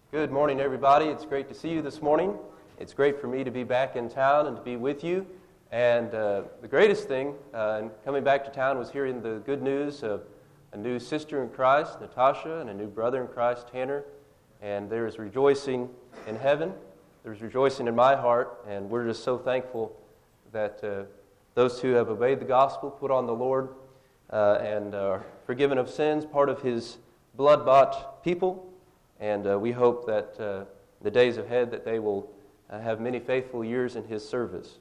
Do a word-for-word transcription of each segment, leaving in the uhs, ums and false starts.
Good morning, everybody. It's great to see you this morning. It's great for me to be back in town and to be with you. And uh, the greatest thing uh, in coming back to town was hearing the good news of a new sister in Christ, Natasha, and a new brother in Christ, Tanner. And there is rejoicing in heaven. There's rejoicing in my heart, and we're just so thankful that uh, those who have obeyed the gospel, put on the Lord, uh, and are forgiven of sins, part of His blood-bought people. And uh, we hope that uh, the days ahead that they will uh, have many faithful years in His service.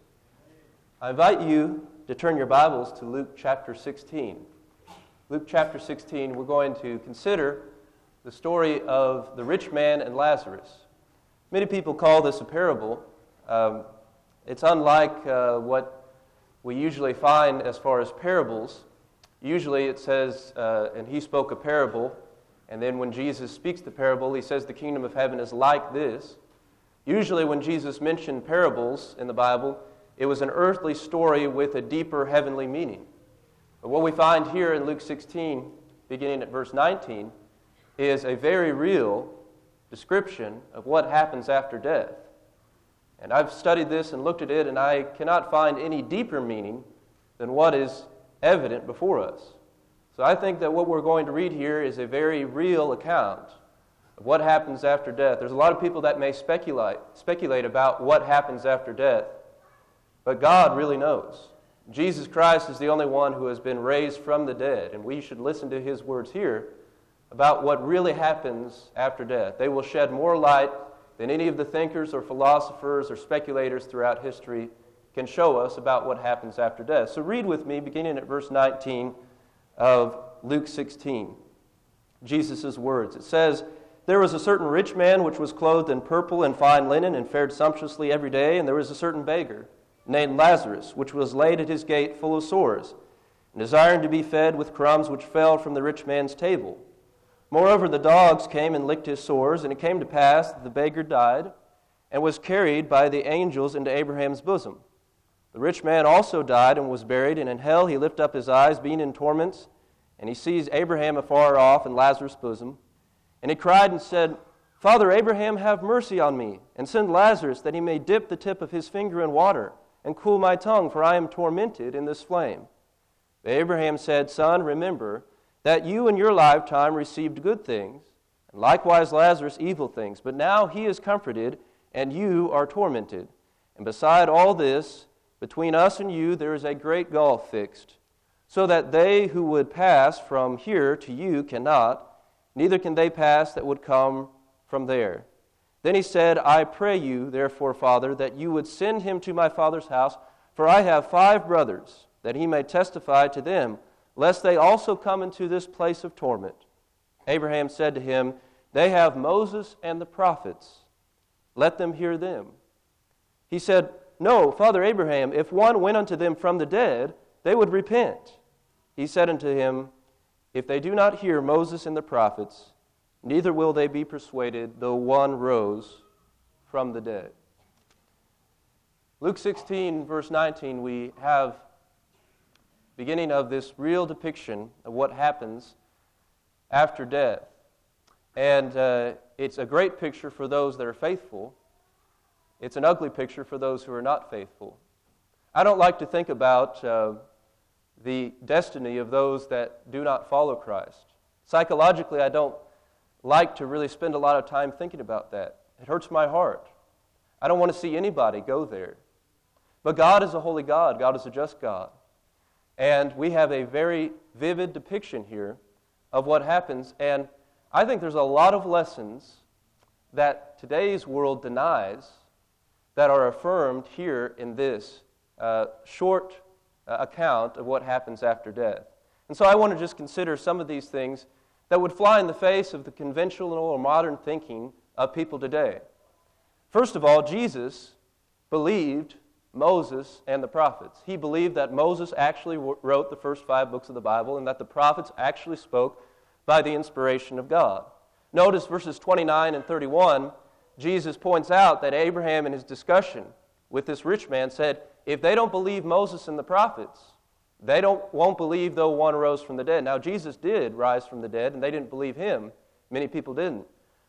I invite you to turn your Bibles to Luke chapter sixteen. Luke chapter sixteen, we're going to consider the story of the rich man and Lazarus. Many people call this a parable. Um, it's unlike uh, what we usually find as far as parables. Usually it says, uh, and he spoke a parable. And then when Jesus speaks the parable, he says the kingdom of heaven is like this. Usually when Jesus mentioned parables in the Bible, it was an earthly story with a deeper heavenly meaning. But what we find here in Luke sixteen, beginning at verse nineteen, is a very real description of what happens after death. And I've studied this and looked at it, and I cannot find any deeper meaning than what is evident before us. So I think that what we're going to read here is a very real account of what happens after death. There's a lot of people that may speculate, speculate about what happens after death, but God really knows. Jesus Christ is the only one who has been raised from the dead, and we should listen to His words here about what really happens after death. They will shed more light than any of the thinkers or philosophers or speculators throughout history can show us about what happens after death. So read with me, beginning at verse nineteen, of Luke sixteen, Jesus' words. It says, "There was a certain rich man which was clothed in purple and fine linen and fared sumptuously every day, and there was a certain beggar named Lazarus, which was laid at his gate full of sores, and desiring to be fed with crumbs which fell from the rich man's table. Moreover, the dogs came and licked his sores, and it came to pass that the beggar died and was carried by the angels into Abraham's bosom. The rich man also died and was buried, and in hell he lifted up his eyes, being in torments, and he sees Abraham afar off and Lazarus' bosom. And he cried and said, Father Abraham, have mercy on me, and send Lazarus that he may dip the tip of his finger in water and cool my tongue, for I am tormented in this flame. But Abraham said, Son, remember that you in your lifetime received good things, and likewise Lazarus evil things. But now he is comforted, and you are tormented. And beside all this, between us and you there is a great gulf fixed, so that they who would pass from here to you cannot, neither can they pass that would come from there. Then he said, I pray you, therefore, Father, that you would send him to my father's house, for I have five brothers, that he may testify to them, lest they also come into this place of torment. Abraham said to him, They have Moses and the prophets. Let them hear them. He said, No, Father Abraham, if one went unto them from the dead, they would repent. He said unto him, If they do not hear Moses and the prophets, neither will they be persuaded, though one rose from the dead." Luke sixteen, verse nineteen, we have beginning of this real depiction of what happens after death. And uh, it's a great picture for those that are faithful. It's an ugly picture for those who are not faithful. I don't like to think about uh, the destiny of those that do not follow Christ. Psychologically, I don't like to really spend a lot of time thinking about that. It hurts my heart. I don't want to see anybody go there. But God is a holy God. God is a just God. And we have a very vivid depiction here of what happens. And I think there's a lot of lessons that today's world denies that are affirmed here in this uh, short uh, account of what happens after death. And so I want to just consider some of these things that would fly in the face of the conventional or modern thinking of people today. First of all, Jesus believed Moses and the prophets. He believed that Moses actually wrote the first five books of the Bible and that the prophets actually spoke by the inspiration of God. Notice verses twenty-nine and thirty-one, Jesus points out that Abraham in his discussion with this rich man said, if they don't believe Moses and the prophets, they don't won't believe though one rose from the dead. Now Jesus did rise from the dead, and they didn't believe him. Many people didn't.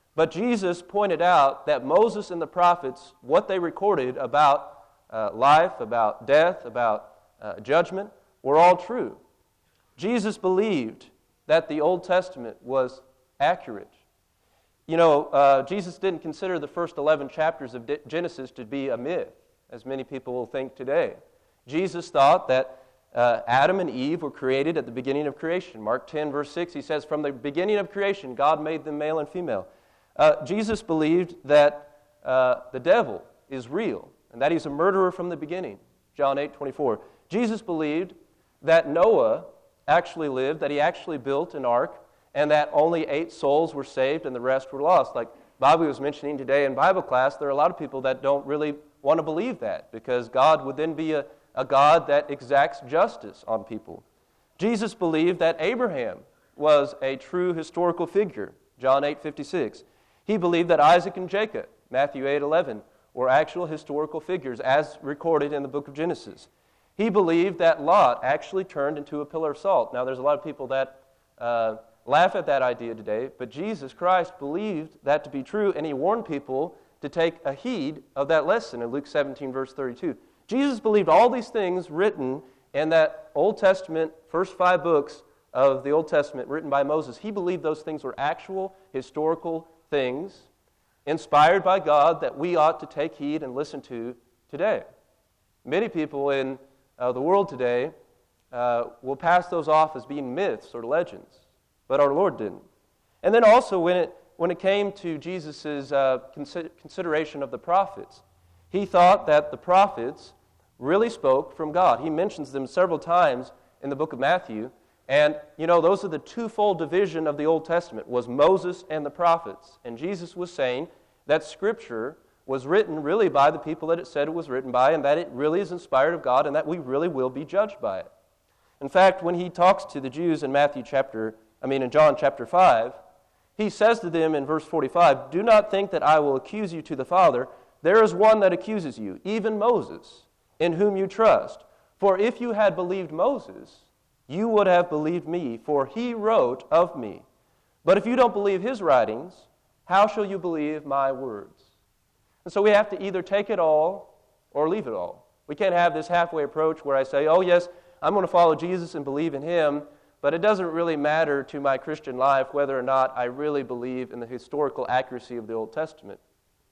But Jesus pointed out that Moses and the prophets, what they recorded about uh, life, about death, about uh, judgment, were all true. Jesus believed that the Old Testament was accurate. You know, uh, Jesus didn't consider the first eleven chapters of Genesis to be a myth, as many people will think today. Jesus thought that uh, Adam and Eve were created at the beginning of creation. Mark ten, verse six, he says, from the beginning of creation, God made them male and female. Uh, Jesus believed that uh, the devil is real and that he's a murderer from the beginning. John eight, twenty-four. Jesus believed that Noah actually lived, that he actually built an ark, and that only eight souls were saved and the rest were lost. Like Bobby was mentioning today in Bible class, there are a lot of people that don't really want to believe that because God would then be a, a God that exacts justice on people. Jesus believed that Abraham was a true historical figure. John eight, fifty-six. He believed that Isaac and Jacob, Matthew eight, eleven, were actual historical figures as recorded in the book of Genesis. He believed that Lot actually turned into a pillar of salt. Now, there's a lot of people that uh, laugh at that idea today, but Jesus Christ believed that to be true, and he warned people to take a heed of that lesson in Luke seventeen, verse thirty-two. Jesus believed all these things written in that Old Testament, first five books of the Old Testament written by Moses. He believed those things were actual historical things inspired by God that we ought to take heed and listen to today. Many people in uh, the world today uh, will pass those off as being myths or legends, but our Lord didn't. And then also when it when it came to Jesus' uh, consider- consideration of the prophets, he thought that the prophets really spoke from God. He mentions them several times in the book of Matthew. And, you know, those are the twofold division of the Old Testament, was Moses and the prophets. And Jesus was saying that Scripture was written really by the people that it said it was written by, and that it really is inspired of God, and that we really will be judged by it. In fact, when he talks to the Jews in Matthew chapter, I mean in John chapter five, he says to them in verse forty-five, "Do not think that I will accuse you to the Father. There is one that accuses you, even Moses, in whom you trust. For if you had believed Moses, you would have believed me, for he wrote of me. But if you don't believe his writings, how shall you believe my words?" And so we have to either take it all or leave it all. We can't have this halfway approach where I say, oh yes, I'm going to follow Jesus and believe in him, but it doesn't really matter to my Christian life whether or not I really believe in the historical accuracy of the Old Testament.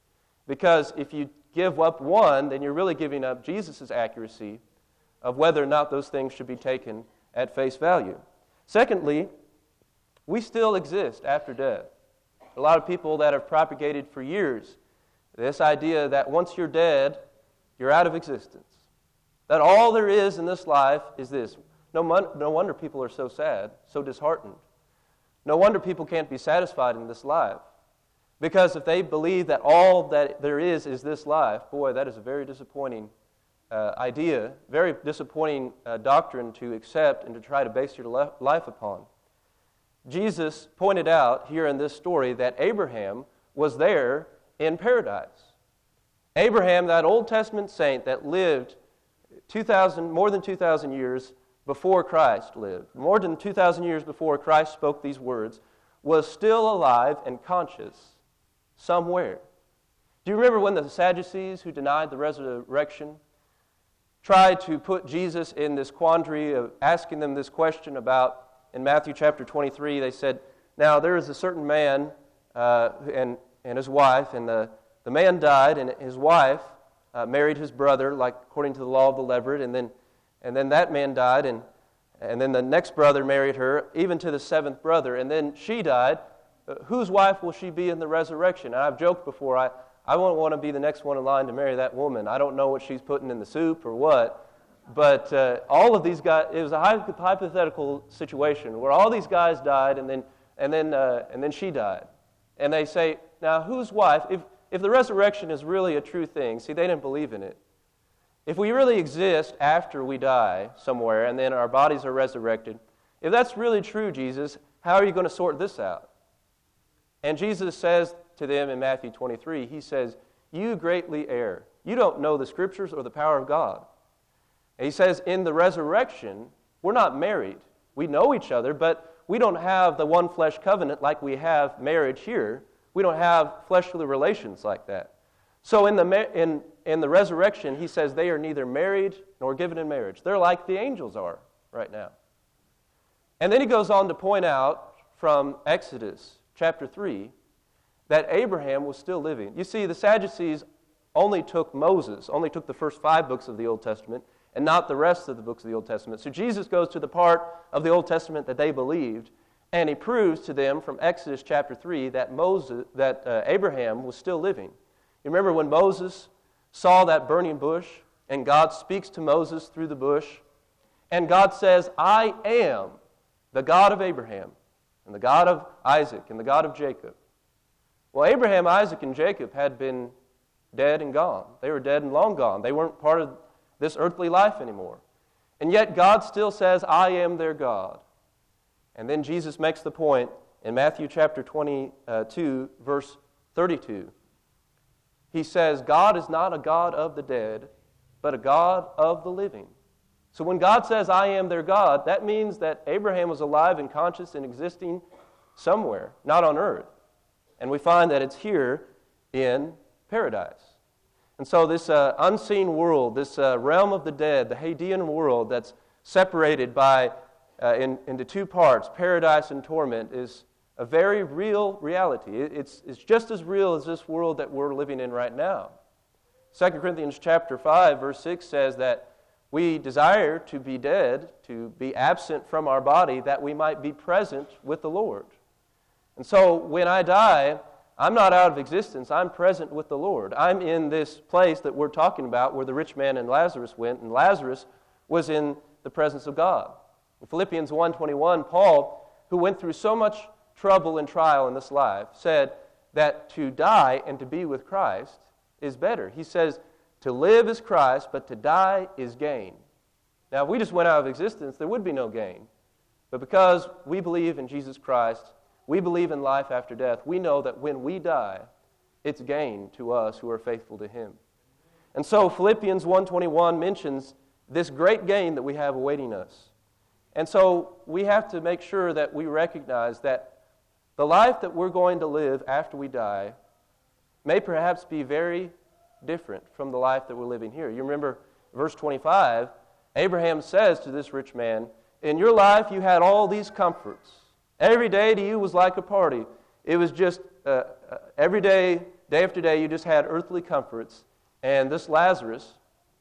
Because if you give up one, then you're really giving up Jesus' accuracy of whether or not those things should be taken at face value. Secondly, we still exist after death. A lot of people that have propagated for years this idea that once you're dead, you're out of existence. That all there is in this life is this. No, mon- no wonder people are so sad, so disheartened. No wonder people can't be satisfied in this life. Because if they believe that all that there is is this life, boy, that is a very disappointing uh, idea, very disappointing uh, doctrine to accept and to try to base your le- life upon. Jesus pointed out here in this story that Abraham was there in paradise. Abraham, that Old Testament saint that lived two thousand, more than two thousand years before Christ lived, more than two thousand years before Christ spoke these words, was still alive and conscious somewhere. Do you remember when the Sadducees, who denied the resurrection, tried to put Jesus in this quandary of asking them this question about, in Matthew chapter twenty-three, they said, now there is a certain man uh, and, and his wife, and the, the man died, and his wife uh, married his brother, like according to the law of the levirate, and then and then that man died, and, and then the next brother married her, even to the seventh brother, and then she died. Uh, whose wife will she be in the resurrection? And I've joked before, I, I won't want to be the next one in line to marry that woman. I don't know what she's putting in the soup or what. But uh, all of these guys, it was a hypothetical situation where all these guys died and then and then uh, and then she died. And they say, now whose wife, if, if the resurrection is really a true thing, see, they didn't believe in it. If we really exist after we die somewhere and then our bodies are resurrected, if that's really true, Jesus, how are you going to sort this out? And Jesus says to them in Matthew twenty-three, he says, you greatly err. You don't know the Scriptures or the power of God. And he says, in the resurrection, we're not married. We know each other, but we don't have the one flesh covenant like we have marriage here. We We don't have fleshly relations like that. So in the, in, in the resurrection, he says they are neither married nor given in marriage. They're like the angels are right now. And then he goes on to point out from Exodus chapter three that Abraham was still living. You see, the Sadducees only took Moses, only took the first five books of the Old Testament, and not the rest of the books of the Old Testament. So Jesus goes to the part of the Old Testament that they believed, and he proves to them from Exodus chapter three that Moses, that uh, Abraham was still living. You remember when Moses saw that burning bush, and God speaks to Moses through the bush, and God says, I am the God of Abraham, and the God of Isaac, and the God of Jacob. Well, Abraham, Isaac, and Jacob had been dead and gone. They were dead and long gone. They weren't part of this earthly life anymore. And yet God still says, I am their God. And then Jesus makes the point in Matthew chapter twenty-two, verse thirty-two. He says, God is not a God of the dead, but a God of the living. So when God says, I am their God, that means that Abraham was alive and conscious and existing somewhere, not on earth. And we find that it's here in paradise. And so this uh, unseen world, this uh, realm of the dead, the Hadean world that's separated by uh, in, into two parts, paradise and torment, is a very real reality. It, it's, it's just as real as this world that we're living in right now. Second Corinthians chapter five, verse six says that we desire to be dead, to be absent from our body, that we might be present with the Lord. And so when I die, I'm not out of existence. I'm present with the Lord. I'm in this place that we're talking about where the rich man and Lazarus went, and Lazarus was in the presence of God. In Philippians one twenty-one, Paul, who went through so much trouble and trial in this life, said that to die and to be with Christ is better. He says, to live is Christ, but to die is gain. Now, if we just went out of existence, there would be no gain. But because we believe in Jesus Christ, we believe in life after death, we know that when we die, it's gain to us who are faithful to Him. And so Philippians one twenty-one mentions this great gain that we have awaiting us. And so we have to make sure that we recognize that the life that we're going to live after we die may perhaps be very different from the life that we're living here. You remember verse twenty-five, Abraham says to this rich man, in your life you had all these comforts. Every day to you was like a party. It was just uh, uh, every day, day after day, you just had earthly comforts. And this Lazarus,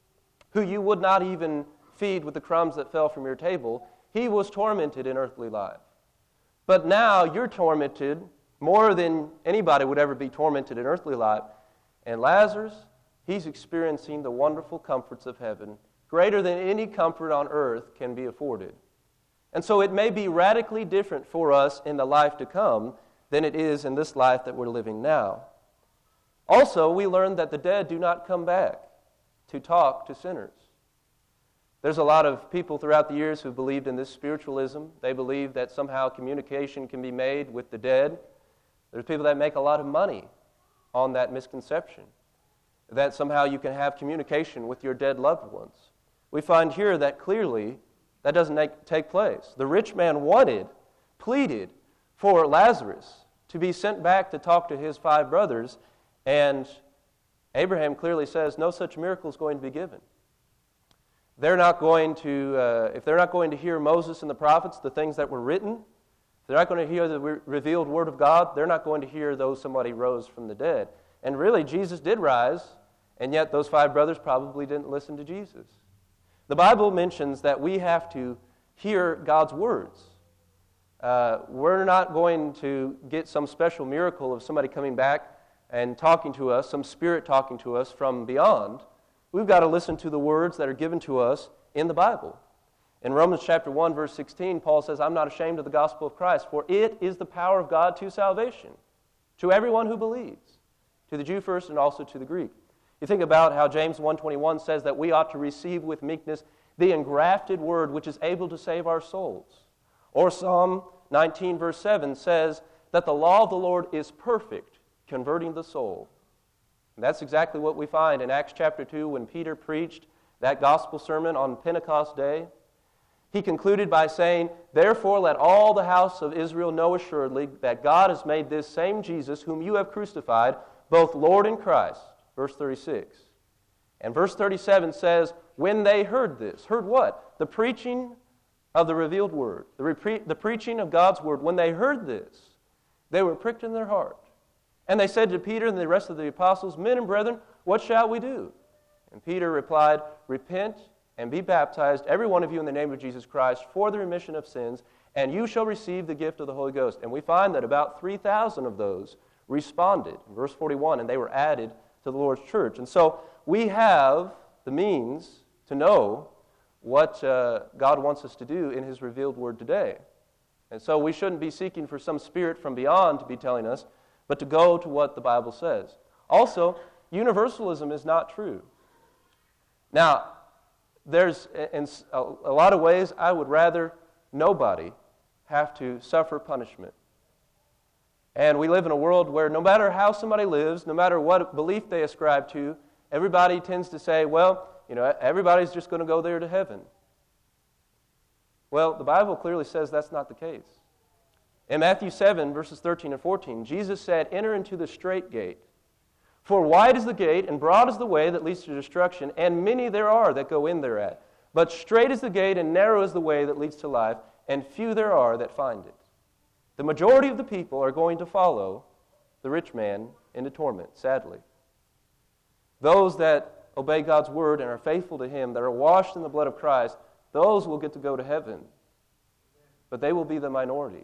who you would not even feed with the crumbs that fell from your table, he was tormented in earthly life. But now you're tormented more than anybody would ever be tormented in earthly life. And Lazarus, he's experiencing the wonderful comforts of heaven, greater than any comfort on earth can be afforded. And so it may be radically different for us in the life to come than it is in this life that we're living now. Also, we learn that the dead do not come back to talk to sinners. There's a lot of people throughout the years who believed in this spiritualism. They believe that somehow communication can be made with the dead. There's people that make a lot of money on that misconception, that somehow you can have communication with your dead loved ones. We find here that clearly that doesn't take place. The rich man wanted, pleaded for Lazarus to be sent back to talk to his five brothers, and Abraham clearly says no such miracle is going to be given. They're not going to, uh, if they're not going to hear Moses and the prophets, the things that were written, if they're not going to hear the re- revealed word of God, they're not going to hear though somebody rose from the dead. And really, Jesus did rise, and yet those five brothers probably didn't listen to Jesus. The Bible mentions that we have to hear God's words. Uh, we're not going to get some special miracle of somebody coming back and talking to us, some spirit talking to us from beyond. We've got to listen to the words that are given to us in the Bible. In Romans chapter one, verse sixteen, Paul says, I'm not ashamed of the gospel of Christ, for it is the power of God to salvation, to everyone who believes, to the Jew first and also to the Greek. You think about how James one twenty-one says that we ought to receive with meekness the engrafted word which is able to save our souls. Or Psalm nineteen, verse seven says that the law of the Lord is perfect, converting the soul. And that's exactly what we find in Acts chapter two when Peter preached that gospel sermon on Pentecost Day. He concluded by saying, "Therefore let all the house of Israel know assuredly that God has made this same Jesus, whom you have crucified, both Lord and Christ." Verse thirty-six. And verse thirty-seven says, when they heard this, heard what? The preaching of the revealed word, the, repre- the preaching of God's word. When they heard this, they were pricked in their heart. And they said to Peter and the rest of the apostles, "Men and brethren, what shall we do?" And Peter replied, "Repent and be baptized, every one of you, in the name of Jesus Christ, for the remission of sins, and you shall receive the gift of the Holy Ghost." And we find that about three thousand of those responded. In verse forty-one, and they were added to the Lord's church. And so we have the means to know what uh, God wants us to do in His revealed word today. And so we shouldn't be seeking for some spirit from beyond to be telling us, but to go to what the Bible says. Also, universalism is not true. Now, there's, in a lot of ways, I would rather nobody have to suffer punishment. And we live in a world where no matter how somebody lives, no matter what belief they ascribe to, everybody tends to say, well, you know, everybody's just going to go there to heaven. Well, the Bible clearly says that's not the case. In Matthew seven, verses thirteen and fourteen, Jesus said, "Enter into the straight gate. For wide is the gate, and broad is the way that leads to destruction, and many there are that go in thereat. But straight is the gate, and narrow is the way that leads to life, and few there are that find it." The majority of the people are going to follow the rich man into torment, sadly. Those that obey God's word and are faithful to Him, that are washed in the blood of Christ, those will get to go to heaven. But they will be the minority.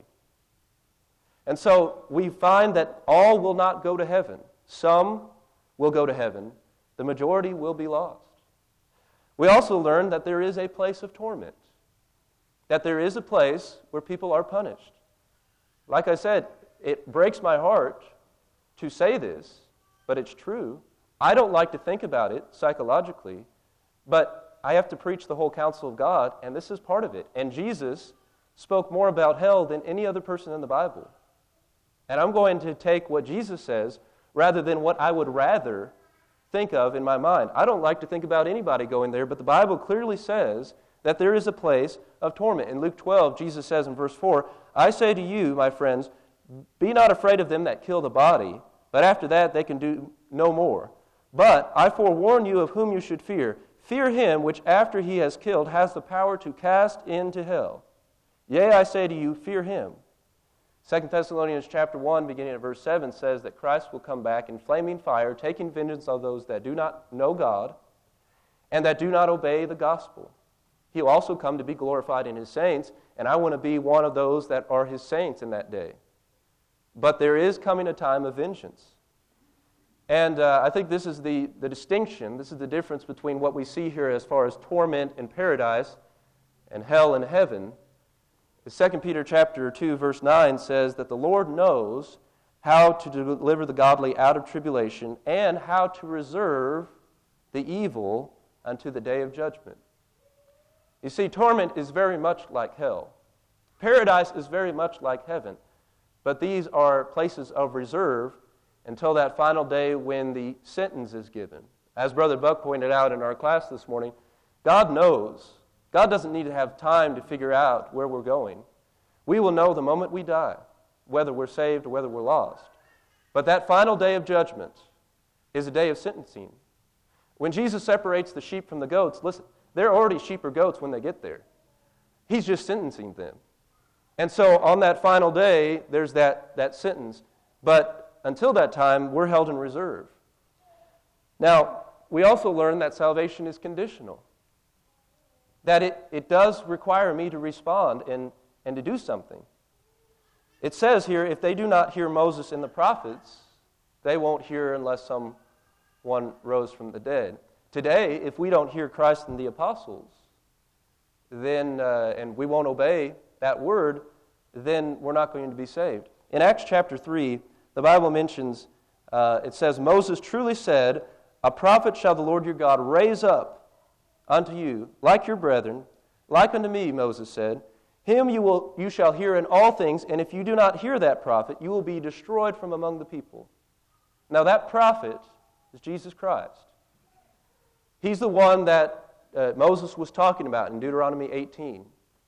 And so we find that all will not go to heaven. Some will go to heaven. The majority will be lost. We also learn that there is a place of torment. That there is a place where people are punished. Like I said, it breaks my heart to say this, but it's true. I don't like to think about it psychologically, but I have to preach the whole counsel of God, and this is part of it. And Jesus spoke more about hell than any other person in the Bible. And I'm going to take what Jesus says rather than what I would rather think of in my mind. I don't like to think about anybody going there, but the Bible clearly says that there is a place of torment. In Luke twelve, Jesus says in verse four, "I say to you, my friends, be not afraid of them that kill the body, but after that they can do no more. But I forewarn you of whom you should fear. Fear him which after he has killed has the power to cast into hell. Yea, I say to you, fear him." Second Thessalonians chapter one, beginning at verse seven, says that Christ will come back in flaming fire, taking vengeance on those that do not know God and that do not obey the gospel. He will also come to be glorified in His saints, and I want to be one of those that are His saints in that day. But there is coming a time of vengeance. And uh, I think this is the, the distinction, this is the difference between what we see here as far as torment in paradise and hell in heaven. Second Peter chapter two, verse nine says that the Lord knows how to deliver the godly out of tribulation and how to reserve the evil unto the day of judgment. You see, torment is very much like hell. Paradise is very much like heaven. But these are places of reserve until that final day when the sentence is given. As Brother Buck pointed out in our class this morning, God knows. God doesn't need to have time to figure out where we're going. We will know the moment we die, whether we're saved or whether we're lost. But that final day of judgment is a day of sentencing. When Jesus separates the sheep from the goats, listen, they're already sheep or goats when they get there. He's just sentencing them. And so on that final day, there's that, that sentence. But until that time, we're held in reserve. Now, we also learn that salvation is conditional. That it, it does require me to respond and, and to do something. It says here, if they do not hear Moses and the prophets, they won't hear unless someone rose from the dead. Today, if we don't hear Christ and the apostles, then uh, and we won't obey that word, then we're not going to be saved. In Acts chapter three, the Bible mentions, uh, it says, "Moses truly said, a prophet shall the Lord your God raise up unto you, like your brethren, like unto me," Moses said. "Him you will you shall hear in all things, and if you do not hear that prophet, you will be destroyed from among the people." Now that prophet is Jesus Christ. He's the one that uh, Moses was talking about in Deuteronomy eighteen.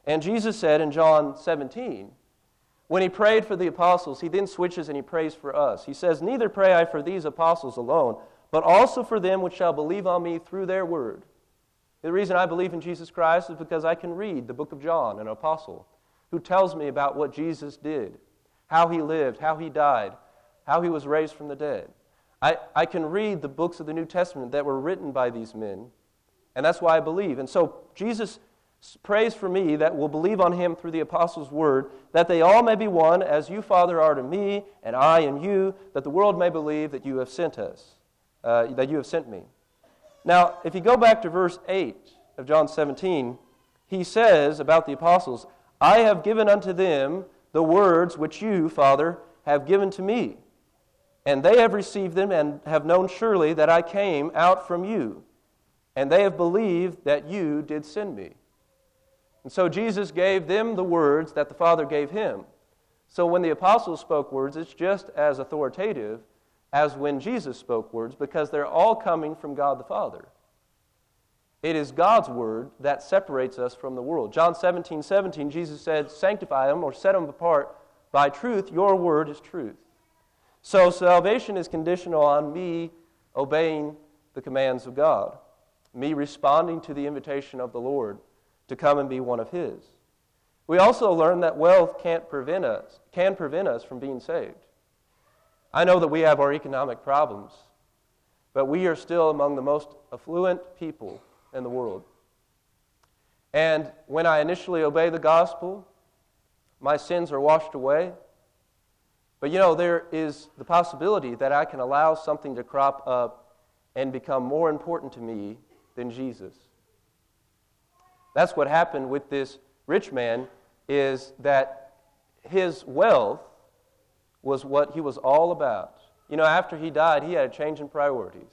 And Jesus said in John seventeen, when he prayed for the apostles, he then switches and he prays for us. He says, neither pray I for these apostles alone, but also for them which shall believe on me through their word. The reason I believe in Jesus Christ is because I can read the book of John, an apostle, who tells me about what Jesus did, how he lived, how he died, how he was raised from the dead. I, I can read the books of the New Testament that were written by these men, and that's why I believe. And so Jesus prays for me that will believe on him through the apostles' word, that they all may be one, as you, Father, are to me, and I in you, that the world may believe that you have sent us, uh, that you have sent me. Now, if you go back to verse eight of John seventeen, he says about the apostles, I have given unto them the words which you, Father, have given to me, and they have received them and have known surely that I came out from you, and they have believed that you did send me. And so Jesus gave them the words that the Father gave him. So when the apostles spoke words, it's just as authoritative as when Jesus spoke words, because they're all coming from God the Father. It is God's word that separates us from the world. John seventeen seventeen, Jesus said, sanctify them or set them apart by truth. Your word is truth. So salvation is conditional on me obeying the commands of God, me responding to the invitation of the Lord to come and be one of his. We also learn that wealth can't prevent us, can prevent us from being saved. I know that we have our economic problems, but we are still among the most affluent people in the world. And when I initially obey the gospel, my sins are washed away. But you know, there is the possibility that I can allow something to crop up and become more important to me than Jesus. That's what happened with this rich man, is that his wealth was what he was all about. You know, after he died, he had a change in priorities.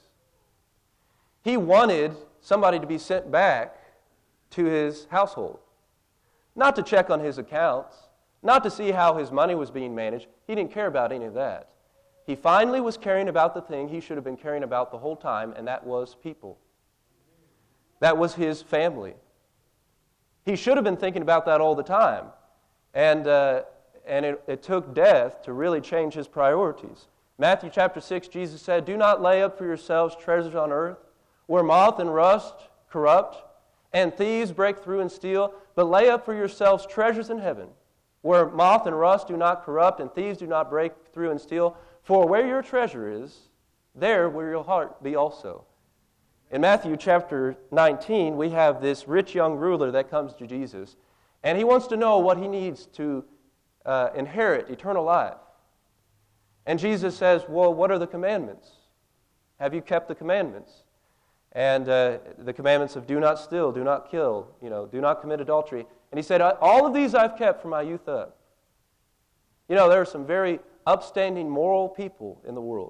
He wanted somebody to be sent back to his household, not to check on his accounts, not to see how his money was being managed. He didn't care about any of that. He finally was caring about the thing he should have been caring about the whole time, and that was people. That was his family. He should have been thinking about that all the time. And uh, and it, it took death to really change his priorities. Matthew chapter six, Jesus said, do not lay up for yourselves treasures on earth, where moth and rust corrupt, and thieves break through and steal, but lay up for yourselves treasures in heaven, where moth and rust do not corrupt, and thieves do not break through and steal. For where your treasure is, there will your heart be also. In Matthew chapter nineteen, we have this rich young ruler that comes to Jesus, and he wants to know what he needs to uh, inherit eternal life. And Jesus says, well, what are the commandments? Have you kept the commandments? And uh, the commandments of do not steal, do not kill, you know, do not commit adultery. And he said, all of these I've kept from my youth up. You know, there are some very upstanding, moral people in the world.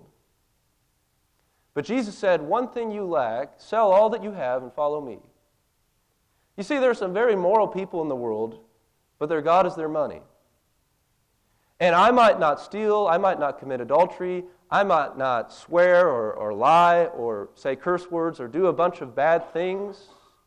But Jesus said, one thing you lack, sell all that you have and follow me. You see, there are some very moral people in the world, but their God is their money. And I might not steal, I might not commit adultery, I might not swear or, or lie or say curse words or do a bunch of bad things.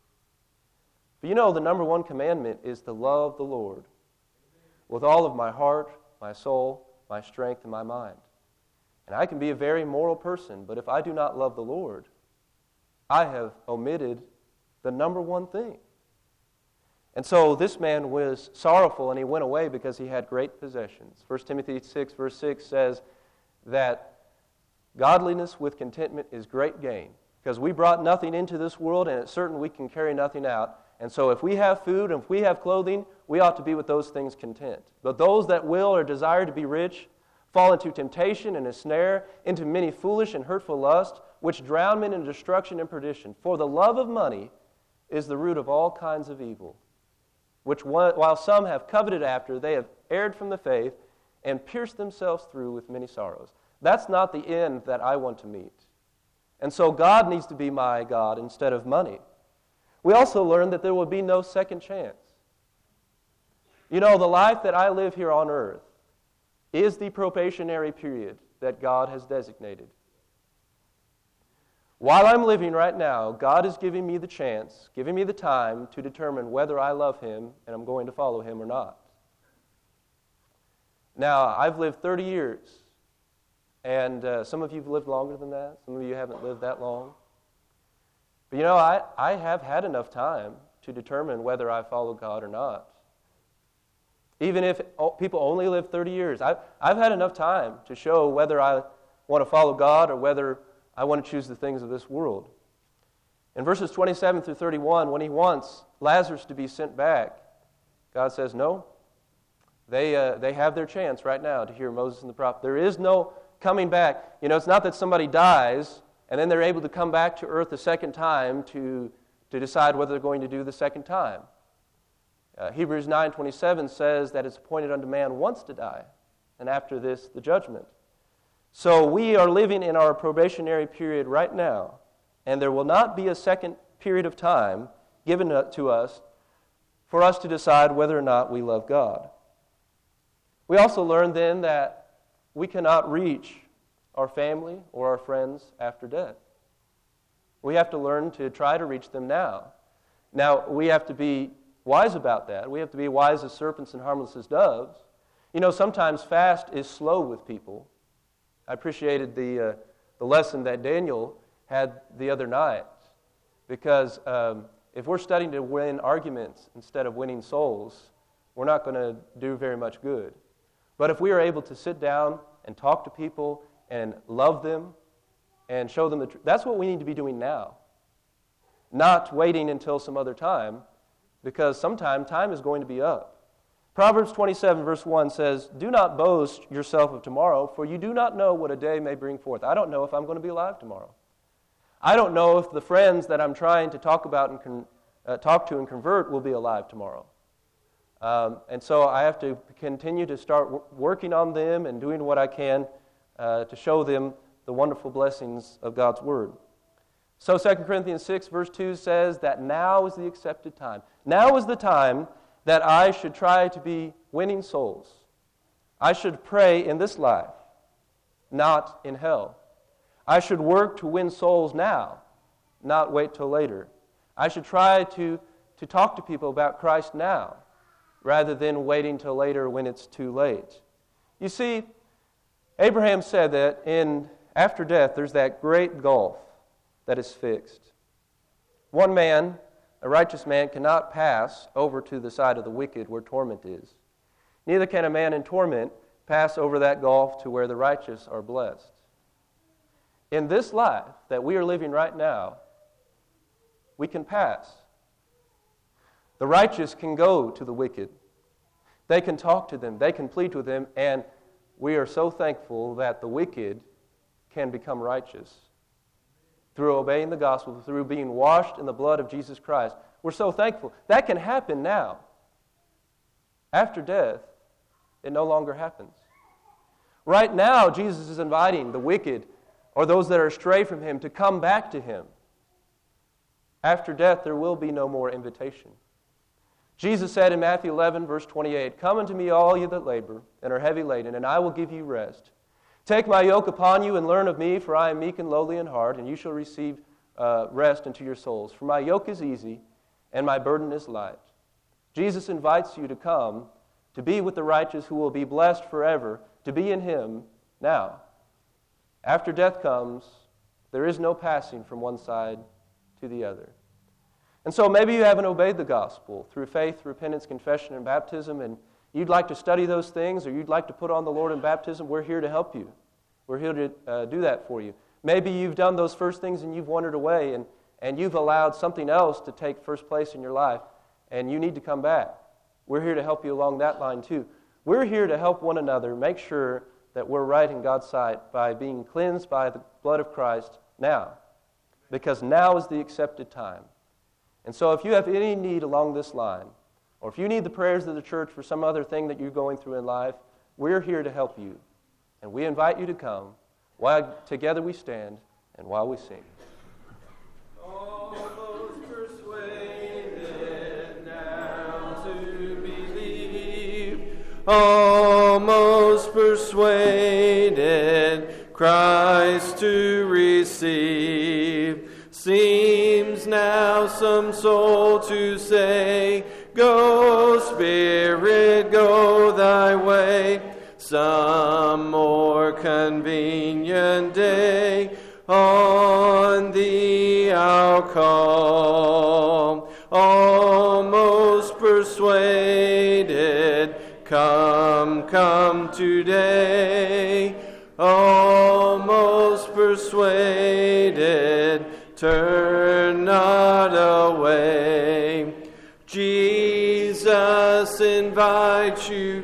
But you know, the number one commandment is to love the Lord with all of my heart, my soul, my strength, and my mind. And I can be a very moral person, but if I do not love the Lord, I have omitted the number one thing. And so this man was sorrowful, and he went away because he had great possessions. First Timothy six, verse six says that godliness with contentment is great gain, because we brought nothing into this world, and it's certain we can carry nothing out. And so if we have food and if we have clothing, we ought to be with those things content. But those that will or desire to be rich fall into temptation and a snare, into many foolish and hurtful lusts, which drown men in destruction and perdition. For the love of money is the root of all kinds of evil, which while some have coveted after, they have erred from the faith and pierced themselves through with many sorrows. That's not the end that I want to meet. And so God needs to be my God instead of money. We also learn that there will be no second chance. You know, the life that I live here on earth is the probationary period that God has designated. While I'm living right now, God is giving me the chance, giving me the time to determine whether I love Him and I'm going to follow Him or not. Now, I've lived thirty years, and uh, some of you have lived longer than that. Some of you haven't lived that long. But you know, I, I have had enough time to determine whether I follow God or not. Even if people only live thirty years, I've, I've had enough time to show whether I want to follow God or whether I want to choose the things of this world. In verses twenty-seven through thirty-one, when He wants Lazarus to be sent back, God says, no, they, uh, they have their chance right now to hear Moses and the prophet. There is no coming back. You know, it's not that somebody dies and then they're able to come back to earth a second time to, to decide whether they're going to do the second time. Uh, Hebrews nine twenty-seven says that it's appointed unto man once to die, and after this, the judgment. So we are living in our probationary period right now, and there will not be a second period of time given to us for us to decide whether or not we love God. We also learn then that we cannot reach our family or our friends after death. We have to learn to try to reach them now. Now, we have to be wise about that. We have to be wise as serpents and harmless as doves. You know, sometimes fast is slow with people. I appreciated the uh, the lesson that Daniel had the other night, because um, if we're studying to win arguments instead of winning souls, we're not going to do very much good. But if we are able to sit down and talk to people and love them and show them the truth, that's what we need to be doing now. Not waiting until some other time, because sometime time is going to be up. Proverbs twenty-seven verse one says, do not boast yourself of tomorrow, for you do not know what a day may bring forth. I don't know if I'm going to be alive tomorrow. I don't know if the friends that I'm trying to talk about and con- uh, talk to and convert will be alive tomorrow. Um, and so I have to continue to start w- working on them and doing what I can uh, to show them the wonderful blessings of God's Word. So Second Corinthians six verse two says that now is the accepted time. Now is the time that I should try to be winning souls. I should pray in this life, not in hell. I should work to win souls now, not wait till later. I should try to, to talk to people about Christ now, rather than waiting till later when it's too late. You see, Abraham said that in after death there's that great gulf that is fixed. One man, a righteous man, cannot pass over to the side of the wicked where torment is. Neither can a man in torment pass over that gulf to where the righteous are blessed. In this life that we are living right now, we can pass. The righteous can go to the wicked. They can talk to them. They can plead with them. And we are so thankful that the wicked can become righteous through obeying the gospel, through being washed in the blood of Jesus Christ. We're so thankful. That can happen now. After death, it no longer happens. Right now, Jesus is inviting the wicked or those that are astray from Him to come back to Him. After death, there will be no more invitation. Jesus said in Matthew eleven, verse twenty-eight, come unto me, all you that labor and are heavy laden, and I will give you rest. Take my yoke upon you and learn of me, for I am meek and lowly in heart, and you shall receive uh, rest unto your souls. For my yoke is easy, and my burden is light. Jesus invites you to come to be with the righteous who will be blessed forever, to be in Him now. After death comes, there is no passing from one side to the other. And so maybe you haven't obeyed the gospel through faith, repentance, confession, and baptism, and you'd like to study those things, or you'd like to put on the Lord in baptism. We're here to help you. We're here to uh, do that for you. Maybe you've done those first things and you've wandered away, and, and you've allowed something else to take first place in your life, and you need to come back. We're here to help you along that line too. We're here to help one another make sure that we're right in God's sight by being cleansed by the blood of Christ now, because now is the accepted time. And so if you have any need along this line, or if you need the prayers of the church for some other thing that you're going through in life, we're here to help you. And we invite you to come while together we stand and while we sing. Almost persuaded now to believe, almost persuaded Christ to receive. Seems now some soul to say, Go, Spirit, go thy way. Some more convenient day on thee I'll call. Almost persuaded, come, come today. Almost persuaded, turn not away. Jesus invites you.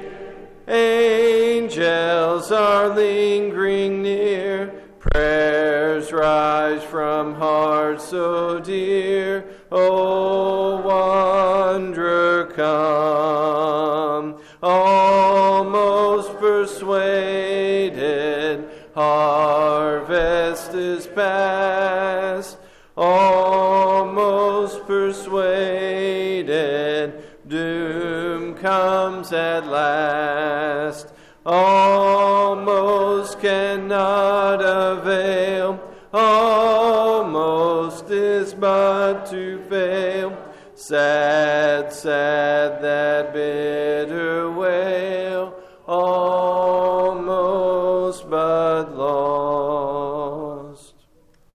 Angels are lingering near. Prayers rise from hearts so dear. O wanderer, come. Almost persuaded, harvest is past. Almost persuaded, doom comes at last. Almost cannot avail, almost is but to fail. Sad, sad that bitter wail. All